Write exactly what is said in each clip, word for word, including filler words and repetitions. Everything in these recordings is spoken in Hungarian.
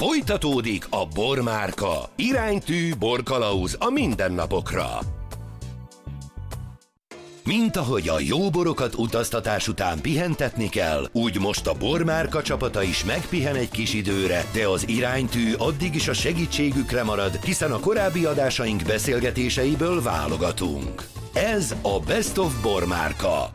Folytatódik a Bormárka. Iránytű borkalauz a mindennapokra. Mint ahogy a jó borokat utaztatás után pihentetni kell, úgy most a Bormárka csapata is megpihen egy kis időre, de az iránytű addig is a segítségükre marad, hiszen a korábbi adásaink beszélgetéseiből válogatunk. Ez a Best of Bormárka.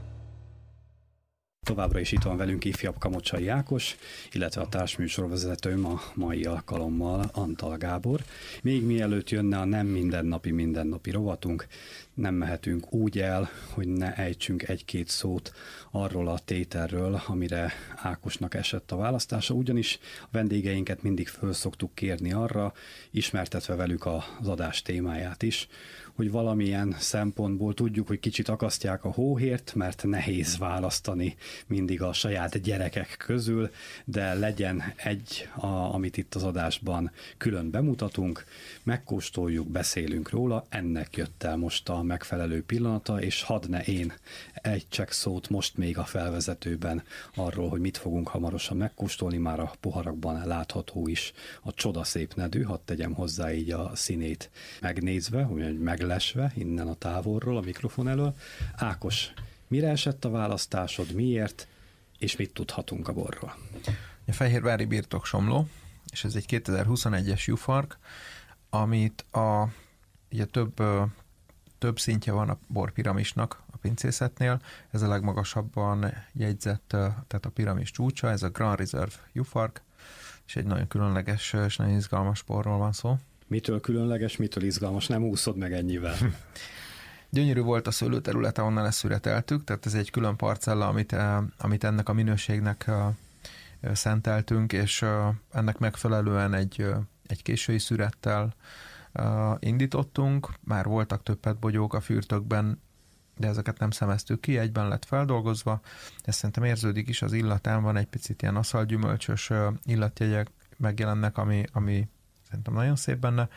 Továbbra is itt van velünk ifjabb Kamocsai Ákos, illetve a társműsorvezetőm a mai alkalommal Antal Gábor. Még mielőtt jönne a nem mindennapi mindennapi rovatunk, nem mehetünk úgy el, hogy ne ejtsünk egy-két szót arról a tételről, amire Ákosnak esett a választása, ugyanis a vendégeinket mindig föl szoktuk kérni arra, ismertetve velük az adás témáját is, hogy valamilyen szempontból tudjuk, hogy kicsit akasztják a hóhért, mert nehéz választani mindig a saját gyerekek közül, de legyen egy, a, amit itt az adásban külön bemutatunk, megkóstoljuk, beszélünk róla, ennek jött el most a megfelelő pillanata, és hadd ne én egy csak szót most még a felvezetőben arról, hogy mit fogunk hamarosan megkóstolni, már a poharakban látható is a csodaszép nedű, hadd tegyem hozzá így a színét megnézve, hogy meglesve innen a távolról, a mikrofon elől. Ákos, mire esett a választásod, miért, és mit tudhatunk a borról? A Fehérvári birtok Somló, és ez egy kétezer-huszonegyes jufark, amit a ugye több több szintje van a borpiramisnak a pincészetnél. Ez a legmagasabban jegyzett, tehát a piramis csúcsa, ez a Grand Reserve jufark, és egy nagyon különleges és nagyon izgalmas borról van szó. Mitől különleges, mitől izgalmas? Nem úszod meg ennyivel. Gyönyörű volt a szőlőterülete, onnan leszüreteltük, tehát ez egy külön parcella, amit, amit ennek a minőségnek szenteltünk, és ennek megfelelően egy, egy késői szürettel Uh, indítottunk, már voltak több petbogyók a fürtökben, de ezeket nem szemeztük ki, egyben lett feldolgozva, ez szerintem érződik is az illatán, van egy picit ilyen aszalgyümölcsös uh, illatjegyek megjelennek, ami, ami szerintem nagyon szép benne,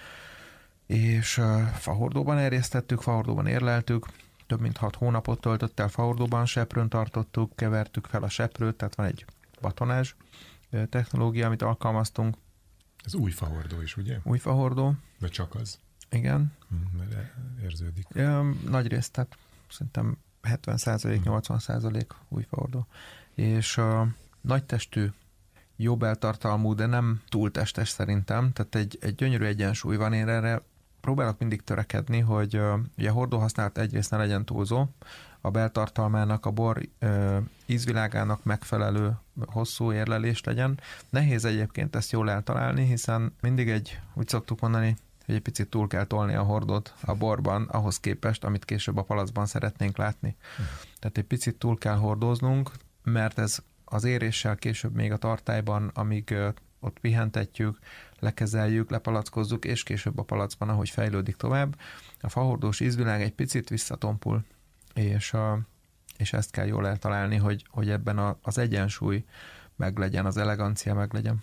és uh, fahordóban erjesztettük, fahordóban érleltük, több mint hat hónapot töltött el fahordóban, seprőn tartottuk, kevertük fel a seprőt, tehát van egy batonázs uh, technológia, amit alkalmaztunk. Ez új fahordó is, ugye? Új fahordó. Vagy csak az? Igen. Hm, mert érződik. Ja, nagy részt, tehát szerintem hetven százalék, nyolcvan százalék új fahordó. És uh, nagy testű, jó beltartalmú, de nem túl testes szerintem, tehát egy, egy gyönyörű egyensúly van, én erre próbálok mindig törekedni, hogy uh, ugye a hordó használat egyrészt ne legyen túlzó, a beltartalmának, a bor uh, ízvilágának megfelelő hosszú érlelés legyen. Nehéz egyébként ezt jól eltalálni, hiszen mindig egy, úgy szoktuk mondani, hogy egy picit túl kell tolni a hordót a borban, ahhoz képest, amit később a palacban szeretnénk látni. Hmm. Tehát egy picit túl kell hordóznunk, mert ez az éréssel később még a tartályban, amíg uh, ott pihentetjük, lekezeljük, lepalackozzuk, és később a palacban, ahogy fejlődik tovább, a fahordós ízvilág egy picit visszatompul, és, a, és ezt kell jól eltalálni, hogy, hogy ebben a, az egyensúly meglegyen, az elegancia meglegyen.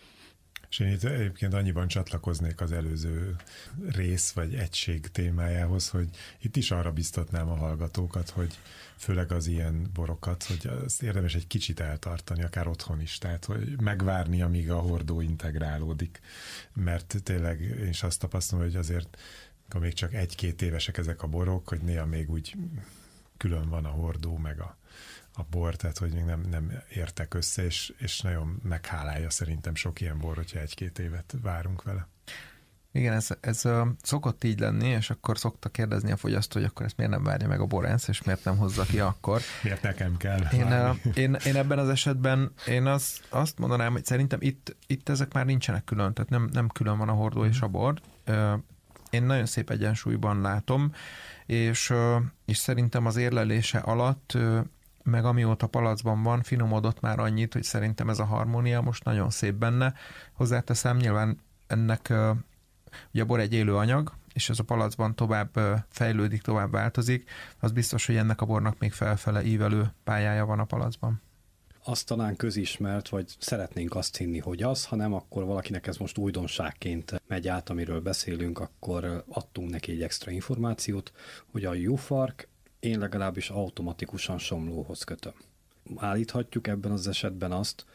És én itt egyébként annyiban csatlakoznék az előző rész vagy egység témájához, hogy itt is arra biztatnám a hallgatókat, hogy főleg az ilyen borokat, hogy azt érdemes egy kicsit eltartani, akár otthon is, tehát hogy megvárni, amíg a hordó integrálódik, mert tényleg én is azt tapasztalom, hogy azért akkor még csak egy-két évesek ezek a borok, hogy néha még úgy külön van a hordó, meg a, a bor, tehát hogy még nem, nem értek össze, és, és nagyon meghálálja szerintem sok ilyen bor, hogyha egy-két évet várunk vele. Igen, ez, ez uh, szokott így lenni, és akkor szokta kérdezni a fogyasztó, hogy akkor ezt miért nem várja meg a borász, és miért nem hozza ki akkor. Miért nekem kell én, uh, én, én ebben az esetben én az, azt mondanám, hogy szerintem itt, itt ezek már nincsenek külön, tehát nem, nem külön van a hordó mm. és a bor. Uh, én nagyon szép egyensúlyban látom, és, uh, és szerintem az érlelése alatt uh, meg amióta palacban van, finomodott már annyit, hogy szerintem ez a harmónia most nagyon szép benne. Hozzáteszem, nyilván ennek uh, ugye a bor egy élő anyag, és ez a palacban tovább fejlődik, tovább változik, az biztos, hogy ennek a bornak még felfele ívelő pályája van a palacban. Azt talán közismert, vagy szeretnénk azt hinni, hogy az, ha nem, akkor valakinek ez most újdonságként megy át, amiről beszélünk, akkor adtunk neki egy extra információt, hogy a jufark én legalábbis automatikusan Somlóhoz kötöm. Állíthatjuk ebben az esetben azt,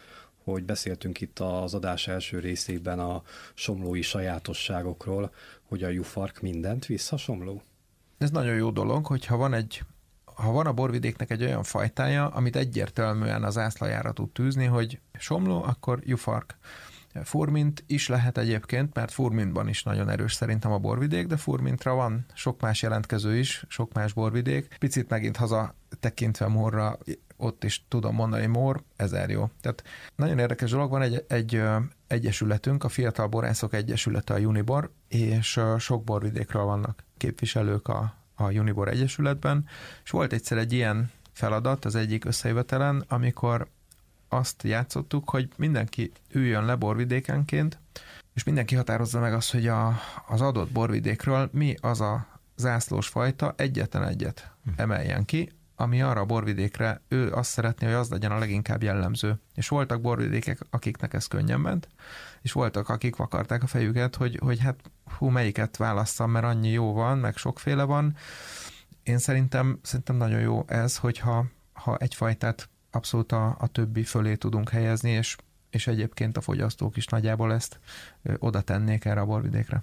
hogy beszéltünk itt az adás első részében a somlói sajátosságokról, hogy a jufark mindent visz a somló. Ez nagyon jó dolog, hogyha van egy ha van a borvidéknek egy olyan fajtája, amit egyértelműen az zászlajára tud tűzni, hogy somló, akkor jufark. Furmint is lehet egyébként, mert furmintban is nagyon erős szerintem a borvidék, de furmintra van sok más jelentkező is, sok más borvidék. Picit megint haza tekintve Mórra, ott is tudom mondani, Mór, ezer jó. Tehát nagyon érdekes dolog, van egy, egy egyesületünk, a Fiatal Borászok Egyesülete, a Unibor, és sok borvidékről vannak képviselők a, a Unibor Egyesületben, és volt egyszer egy ilyen feladat az egyik összejövetelen, amikor azt játszottuk, hogy mindenki üljön le borvidékenként, és mindenki határozza meg azt, hogy a, az adott borvidékről mi az a zászlós fajta, egyetlen egyet emeljen ki, ami arra a borvidékre ő azt szeretné, hogy az legyen a leginkább jellemző. És voltak borvidékek, akiknek ez könnyen ment, és voltak, akik vakarták a fejüket, hogy, hogy hát hú, melyiket válasszam, mert annyi jó van, meg sokféle van. Én szerintem, szerintem nagyon jó ez, hogyha ha egy fajtát abszolút a, a többi fölé tudunk helyezni, és, és egyébként a fogyasztók is nagyjából ezt ö, oda tennék erre a borvidékre.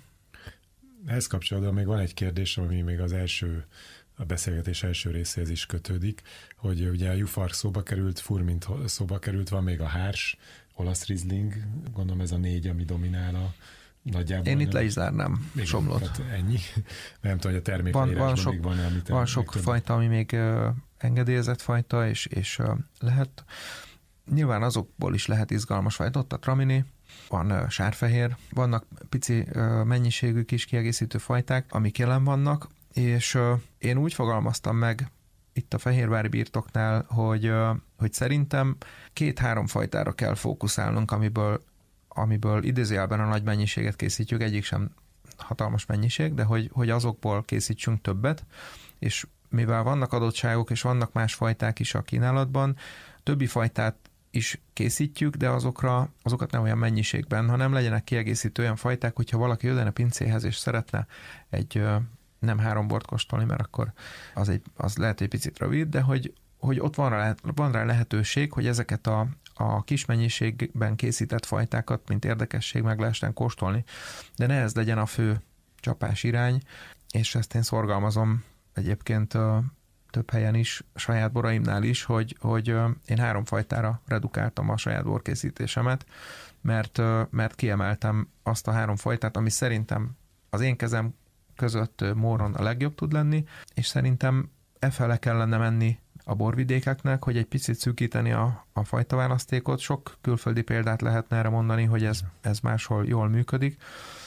Ehhez kapcsolatban még van egy kérdés, ami még az első, a beszélgetés első részéhez is kötődik, hogy ugye a jufark szóba került, furmint szóba került, van még a hárs, olasz rizling, gondolom ez a négy, ami dominál a nagyjából. Én itt le is zárnám még Somlót. Hát ennyi. Nem tudom, hogy a termékleírásban még van, amit van sok fajta, ami még uh, engedélyezett fajta, és, és uh, lehet. Nyilván azokból is lehet izgalmas fajta. Ott a tramini, van uh, sárfehér, vannak pici uh, mennyiségű kis kiegészítő fajták, amik jelen vannak, és uh, én úgy fogalmaztam meg itt a fehérvári birtoknál, hogy, uh, hogy szerintem két-három fajtára kell fókuszálnunk, amiből amiből idézőjelben a nagy mennyiséget készítjük, egyik sem hatalmas mennyiség, de hogy, hogy azokból készítsünk többet, és mivel vannak adottságok, és vannak más fajták is a kínálatban, többi fajtát is készítjük, de azokra, azokat nem olyan mennyiségben, hanem legyenek kiegészítő olyan fajták, hogyha valaki jön a pincéhez, és szeretne egy nem három bort kóstolni, mert akkor az, egy, az lehet egy picit rövid, de hogy, hogy ott van rá, van rá lehetőség, hogy ezeket a a kis mennyiségben készített fajtákat, mint érdekesség meg lehessen kóstolni, de ne ez legyen a fő csapás irány, és ezt én szorgalmazom egyébként uh, több helyen is, saját boraimnál is, hogy, hogy uh, én három fajtára redukáltam a saját borkészítésemet, mert, uh, mert kiemeltem azt a három fajtát, ami szerintem az én kezem között uh, Móron a legjobb tud lenni, és szerintem e fele kellene menni a borvidékeknek, hogy egy picit szűkíteni a, a fajtaválasztékot. Sok külföldi példát lehetne erre mondani, hogy ez, ez máshol jól működik.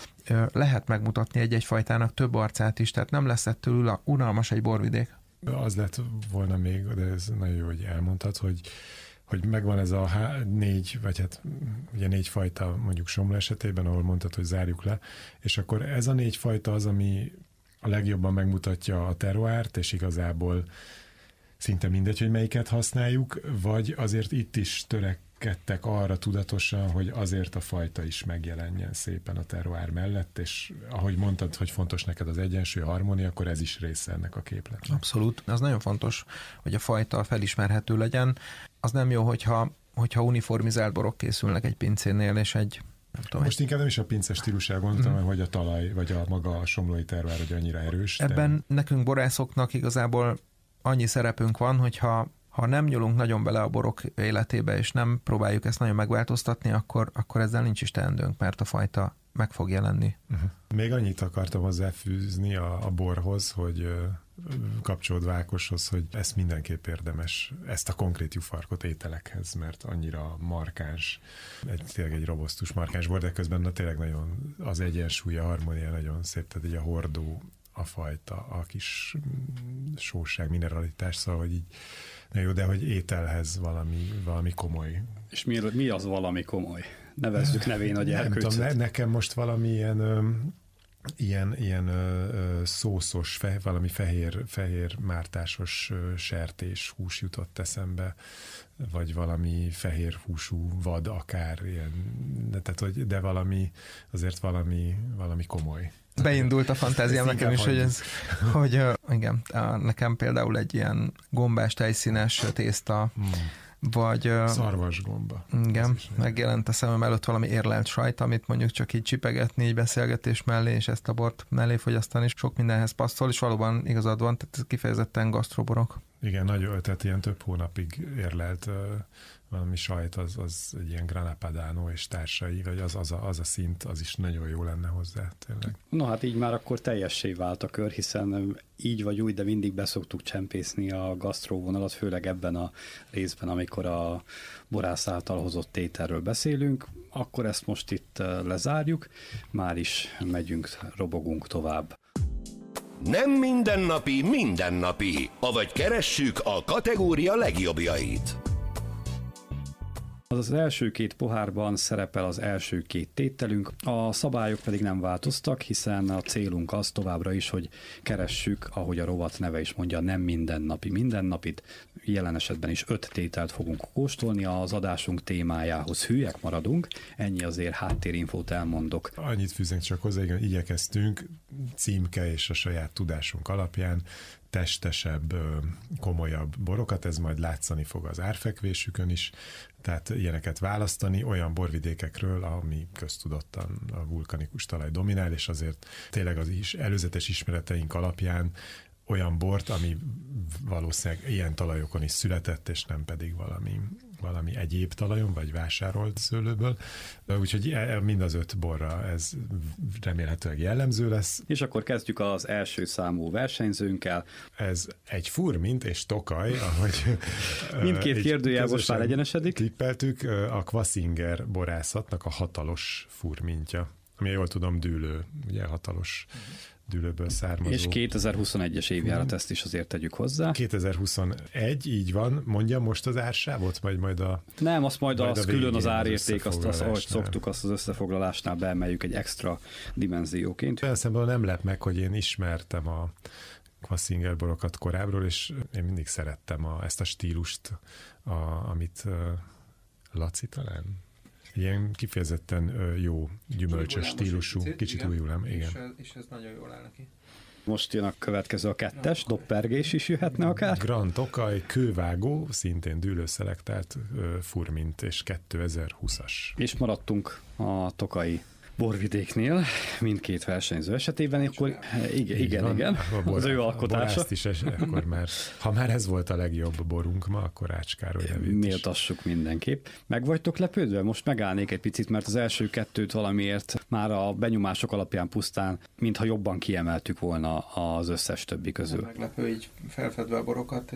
Lehet megmutatni egy-egy fajtának több arcát is, tehát nem lesz ettől unalmas egy borvidék. Az lett volna még, de ez nagyon jó, hogy elmondtad, hogy, hogy megvan ez a há- négy, vagy hát ugye négy fajta mondjuk Somló esetében, ahol mondtad, hogy zárjuk le, és akkor ez a négy fajta az, ami a legjobban megmutatja a terroárt, és igazából szinte mindegy, hogy melyiket használjuk, vagy azért itt is törekedtek arra tudatosan, hogy azért a fajta is megjelenjen szépen a terroár mellett, és ahogy mondtad, hogy fontos neked az egyensúly, a harmónia, akkor ez is része ennek a képletnek. Abszolút. Az nagyon fontos, hogy a fajta felismerhető legyen. Az nem jó, hogyha, hogyha uniformizált borok készülnek egy pincénél, és egy nem tudom, most inkább nem is a pince stílusára gondoltam, mm. hogy a talaj, vagy a maga a somlói terroár, hogy annyira erős. Ebben de... nekünk borászoknak igazából annyi szerepünk van, hogyha ha nem nyúlunk nagyon bele a borok életébe, és nem próbáljuk ezt nagyon megváltoztatni, akkor, akkor ezzel nincs is teendőnk, mert a fajta meg fog jelenni. Uh-huh. Még annyit akartam hozzáfűzni a, a borhoz, hogy uh, kapcsolódva Ákoshoz, hogy ezt mindenképp érdemes, ezt a konkrét jufarkot ételekhez, mert annyira markáns, egy, tényleg egy robosztus markáns bor, de közben na, tényleg nagyon az egyensúly, a harmónia nagyon szép, tehát így a hordó, a fajta, a kis sóság, mineralitás, szóval, hogy így na jó, de hogy ételhez valami, valami komoly. És mi, mi az valami komoly? Nevezzük nevén a gyerkőcöt. Nem tudom, ne, nekem most valami ilyen, ö, ilyen, ilyen ö, szószos, fe, valami fehér, fehér mártásos ö, sertés hús jutott eszembe, vagy valami fehér húsú vad akár, ilyen, de, tehát, hogy, de valami, azért valami, valami komoly. Beindult a fantáziám nekem is, hogy ez, hogy uh, igen, uh, nekem például egy ilyen gombás tejszínes tészta, hmm. vagy... Szarvasgomba. Igen, megjelent a szemem előtt valami érlelt sajt, amit mondjuk csak így csipegetni, így beszélgetés mellé, és ezt a bort mellé fogyasztani, és sok mindenhez passzol, és valóban igazad van, tehát ez kifejezetten gasztroborok. Igen, nagy, tehát ilyen több hónapig érlelt uh, valami sajt, az, az egy ilyen Grana Padano és társai, vagy az, az, a, az a szint, az is nagyon jó lenne hozzá, tényleg. No hát így már akkor teljessé vált a kör, hiszen így vagy úgy, de mindig beszoktuk csempészni a gasztróvonalat, főleg ebben a részben, amikor a borász által hozott tételről beszélünk, akkor ezt most itt lezárjuk, már is megyünk, robogunk tovább. Nem mindennapi, mindennapi, avagy keressük a kategória legjobbjait. Az az első két pohárban szerepel az első két tételünk, a szabályok pedig nem változtak, hiszen a célunk az továbbra is, hogy keressük, ahogy a rovat neve is mondja, nem mindennapi, mindennapit. Jelen esetben is öt tételt fogunk kóstolni, az adásunk témájához hülyek maradunk, ennyi azért háttérinfót elmondok. Annyit fűzünk csak hozzá, igen, igyekeztünk címke és a saját tudásunk alapján testesebb, komolyabb borokat, ez majd látszani fog az árfekvésükön is, tehát ilyeneket választani olyan borvidékekről, ami köztudottan a vulkanikus talaj dominál, és azért tényleg az is előzetes ismereteink alapján olyan bort, ami valószínűleg ilyen talajokon is született, és nem pedig valami, valami egyéb talajon, vagy vásárolt szőlőből. Úgyhogy mind az öt borra ez remélhetőleg jellemző lesz. És akkor kezdjük az első számú versenyzőnkkel. Ez egy furmint és Tokaj, ahogy mindkét kérdőjel most már egyenesedik. Tippeltük, a Kvasinger borászatnak a hatalos furmintja, ami jól tudom dűlő, ugye hatalos dűlőből származó. És kétezer-huszonegyes évjárat, ezt is azért tegyük hozzá. kétezer-huszonegy, így van. Mondja most az ársávot, vagy majd a... Nem, azt majd, majd az külön az árérték, az azt, azt ahogy szoktuk, azt az összefoglalásnál beemeljük egy extra dimenzióként. Olyan szemben nem lep meg, hogy én ismertem a Kvasinger borokat korábbról, és én mindig szerettem a, ezt a stílust, a, amit uh, Laci talán... Ilyen kifejezetten jó, gyümölcsös stílusú, kicsit, kicsit újulám, igen. És, és ez nagyon jól áll neki. Most jön a következő, a kettes, doppergés is jöhetne akár. Grand Tokaj, kővágó, szintén dűlőszelektált furmint, és kétezer-húszas. És maradtunk a tokai borvidéknél, mindkét versenyző esetében, akkor igen, igen, van, igen bor, az ő alkotása. Is es, akkor már, ha már ez volt a legjobb borunk ma, akkor Ács Károly nevét is. Méltassuk mindenképp. Meg vagytok lepődve? Most megállnék egy picit, mert az első kettőt valamiért már a benyomások alapján pusztán, mintha jobban kiemeltük volna az összes többi közül. Nem meglepő, így felfedve a borokat,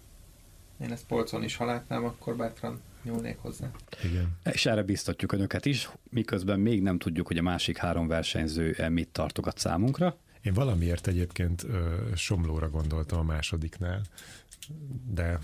én ezt polcon is, ha látnám, akkor bátran nyúlnék hozzá. Igen. És erre biztatjuk önöket is, miközben még nem tudjuk, hogy a másik három versenyző mit tartogat számunkra. Én valamiért egyébként ö, Somlóra gondoltam a másodiknál, de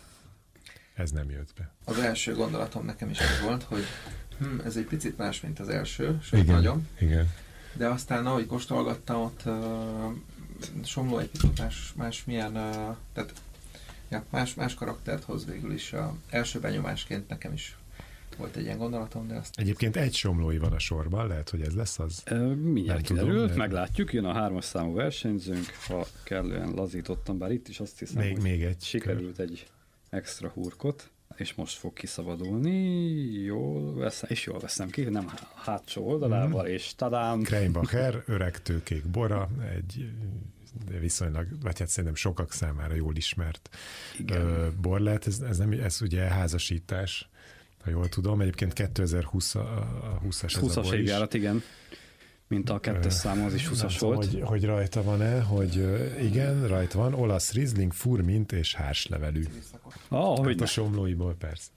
ez nem jött be. Az első gondolatom nekem is az volt, hogy hm, ez egy picit más, mint az első, sőt igen, nagyon. Igen. De aztán, ahogy kóstolgattam, ott uh, Somló egy picit más, más milyen, uh, tehát ja, más, más karaktert hoz végül is. A első benyomásként nekem is volt egy ilyen gondolatom, de azt... Egyébként egy somlói van a sorban, lehet, hogy ez lesz az? E, mindjárt kiderül, de... meglátjuk, jön a hármas számú versenyzőnk, ha kellően lazítottam, bár itt is azt hiszem, még, hogy még egy sikerült kör. Egy extra hurkot, és most fog kiszabadulni, jól veszem, és jól veszem ki, nem hátsó oldalával, mm. és tadám! Kreinbacher, öreg tőkék bora, egy viszonylag, vagy hát szerintem sokak számára jól ismert igen. bor lehet. Ez, ez, nem, ez ugye házasítás, ha jól tudom. Egyébként kétezer-húsz a húszas ez húszas évjárat, igen. Mint a kettes számú, az is húszas volt. Hogy, hogy rajta van-e, hogy igen, rajta van, olasz Riesling, furmint és hárslevelű. Ah, hogy hát a somlóiból persze.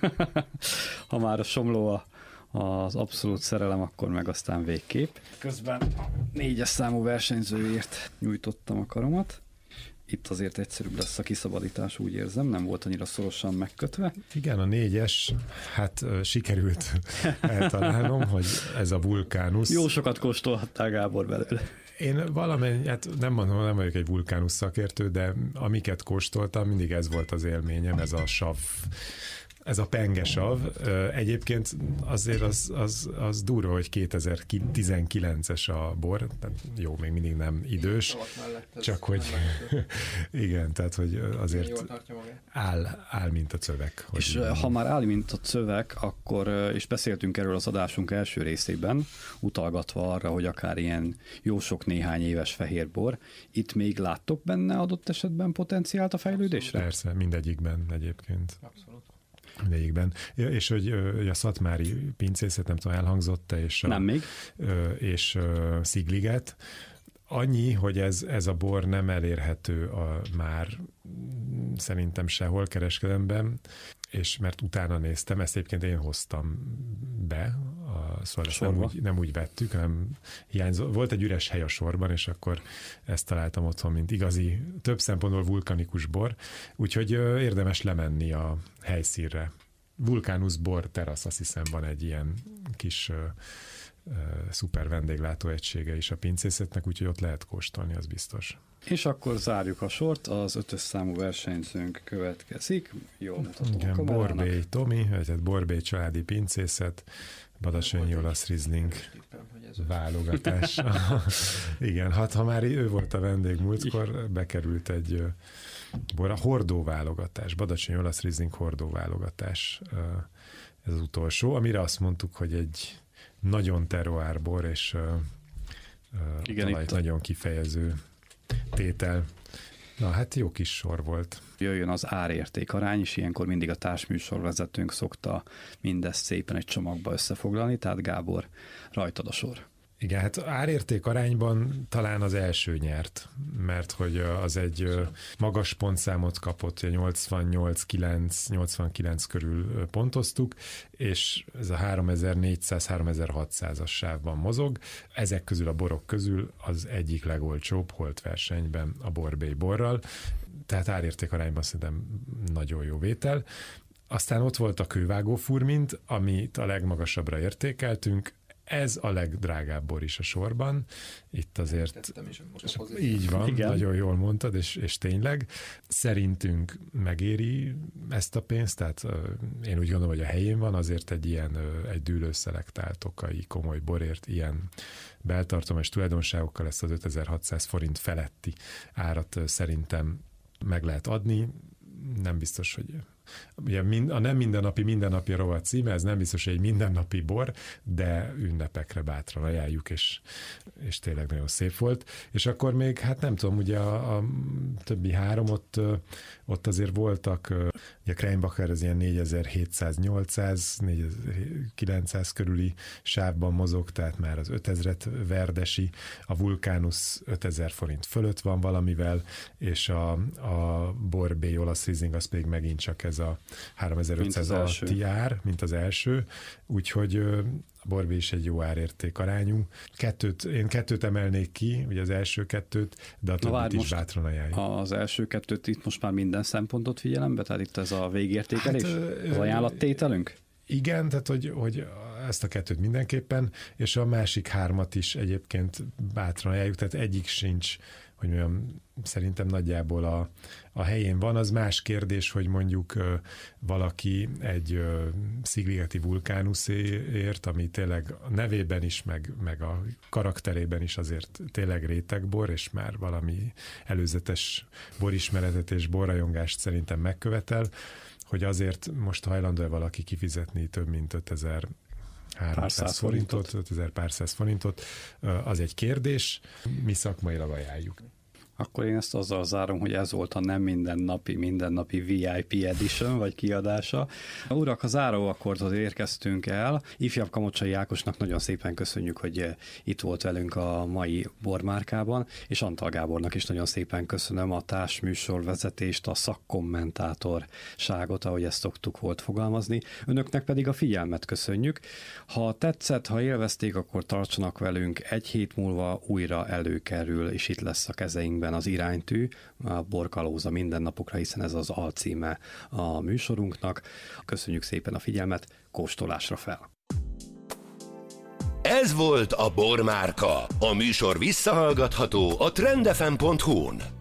Ha már a somló a az abszolút szerelem, akkor meg aztán végképp. Közben négyes számú versenyzőért nyújtottam a karomat. Itt azért egyszerűbb lesz a kiszabadítás, úgy érzem, nem volt annyira szorosan megkötve. Igen, a négyes, hát sikerült eltalálnom, hogy ez a vulkánusz. Jó sokat kóstolhattál, Gábor, belőle. Én valamennyi, hát nem mondom, nem vagyok egy vulkánusz szakértő, de amiket kóstoltam, mindig ez volt az élményem, ez a sav ez a pengesav. Egyébként azért az, az, az durva, hogy kétezer-tizenkilences a bor, tehát jó, még mindig nem idős, csak hogy igen, tehát hogy azért áll, áll mint a cövek. És hogy ha már áll, mint a cövek, akkor, és beszéltünk erről az adásunk első részében, utalgatva arra, hogy akár ilyen jó sok néhány éves fehérbor, itt még láttok benne adott esetben potenciált a fejlődésre? Persze, mindegyikben egyébként. Abszolút. Mindegyikben. És hogy, hogy a szatmári pincészet, nem tudom, elhangzott-e, és, nem a, még. és Szigliget. Annyi, hogy ez, ez a bor nem elérhető a, már szerintem sehol kereskedelemben, és mert utána néztem, ezt egyébként én hoztam be, a, szóval ezt nem úgy, nem úgy vettük, hanem hiányzott. Volt egy üres hely a sorban, és akkor ezt találtam otthon, mint igazi, több szempontból vulkanikus bor, úgyhogy ö, érdemes lemenni a helyszínre. Vulcanus Bor Terasz, azt hiszem van egy ilyen kis ö, ö, szuper vendéglátó egysége is a pincészetnek, úgyhogy ott lehet kóstolni, az biztos. És akkor zárjuk a sort, az ötös számú versenyzőnk következik. Jól mutatom igen, a kamerának. Borbély Tomi, tehát Borbély családi pincészet, Badacsonyi olasz Riesling válogatás. Igen, hát ha már ő volt a vendég múltkor, bekerült egy bor, a hordó válogatás, Badacsonyi olasz Riesling hordó válogatás, ez az utolsó, amire azt mondtuk, hogy egy nagyon terroár bor, és igen, talajt nagyon kifejező tétel. Na hát jó kis sor volt. Jöjjön az árérték arány, és ilyenkor mindig a társműsorvezetőnk szokta mindezt szépen egy csomagba összefoglalni, tehát Gábor, rajtad a sor. Igen, hát árérték arányban talán az első nyert, mert hogy az egy magas pontszámot kapott, nyolcvannyolc kilenc nyolcvankilenc körül pontoztuk, és ez a háromezer-négyszáz háromezer-hatszázas sávban mozog. Ezek közül a borok közül az egyik legolcsóbb holt versenyben a Borbély borral, tehát árérték arányban szerintem nagyon jó vétel. Aztán ott volt a kővágó furmint, amit a legmagasabbra értékeltünk. Ez a legdrágább bor is a sorban. Itt azért így van, igen. Nagyon jól mondtad, és, és tényleg szerintünk megéri ezt a pénzt, tehát uh, én úgy gondolom, hogy a helyén van, azért egy ilyen, uh, egy dűlőszelektált tokai komoly borért ilyen beltartomás tulajdonságokkal ezt az ötezer-hatszáz forint feletti árat uh, szerintem meg lehet adni. Nem biztos, hogy ugye a nem mindennapi mindennapi rovat címe, ez nem biztos, hogy egy mindennapi bor, de ünnepekre bátran ajánljuk, és, és tényleg nagyon szép volt. És akkor még, hát nem tudom, ugye a, a többi három, ott, ott azért voltak, ugye a Kreinbacher az ilyen négyezer-hétszáz-nyolcszáz, négyezer-kilencszáz körüli sávban mozog, tehát már az ötezret verdesi, a Vulcanus ötezer forint fölött van valamivel, és a, a Borbély olasz Riesling az pedig megint csak ez a háromezer-ötszáz alatti ár, mint az első, úgyhogy a Borbély is egy jó árérték arányú. Kettőt, én kettőt emelnék ki, ugye az első kettőt, de a többit is bátran ajánljuk. Az első kettőt itt most már minden szempontot figyelembe, tehát itt ez a végértékelés, hát, az ajánlattételünk? Igen, tehát hogy, hogy ezt a kettőt mindenképpen, és a másik hármat is egyébként bátran ajánljuk, tehát egyik sincs, hogy mondjam, szerintem nagyjából a, a helyén van. Az más kérdés, hogy mondjuk ö, valaki egy ö, Szigligeti Vulcanusért, ami tényleg a nevében is, meg, meg a karakterében is azért tényleg rétegbor, és már valami előzetes borismeretet és borrajongást szerintem megkövetel, hogy azért most hajlandó-e valaki kifizetni több mint ötezer-háromszáz forintot, ötezer pár száz forintot, az egy kérdés, mi szakmailag ajánljuk. Akkor én ezt azzal zárom, hogy ez volt a nem mindennapi, mindennapi vé i pé edition, vagy kiadása. Urak, a záróakkordhoz érkeztünk el. Ifjabb Kamocsai Ákosnak nagyon szépen köszönjük, hogy itt volt velünk a mai bormárkában, és Antal Gábornak is nagyon szépen köszönöm a társműsorvezetést, a szakkommentátorságot, ahogy ezt szoktuk volt fogalmazni. Önöknek pedig a figyelmet köszönjük. Ha tetszett, ha élvezték, akkor tartsanak velünk. Egy hét múlva újra előkerül, és itt lesz a kezeinkben az iránytű, a Borkalóza mindennapokra, hiszen ez az alcíme a műsorunknak. Köszönjük szépen a figyelmet, kóstolásra fel! Ez volt a Bormárka. A műsor visszahallgatható a trend f m pont hu-n.